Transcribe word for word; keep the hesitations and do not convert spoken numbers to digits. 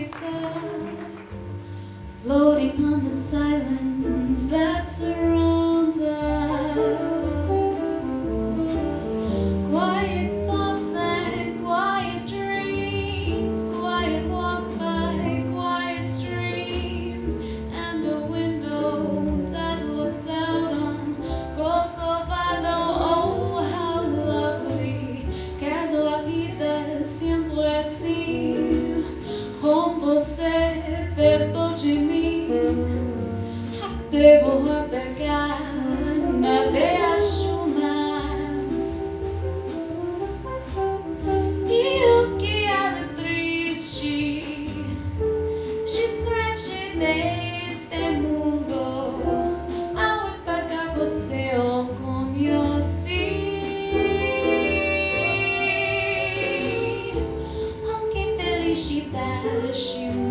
brighter, floating on the silence that surrounds us. Quiet thoughts and quiet dreams, quiet walks by quiet streams, and a window that looks out on Corcovado. Oh, how lovely, quero a vida sempre assim, com você perto de mim. Te vou a pegar na beija mar. E o que há de triste, descrente neste mundo, ao pagar você eu conheci. Oh, que felicidade.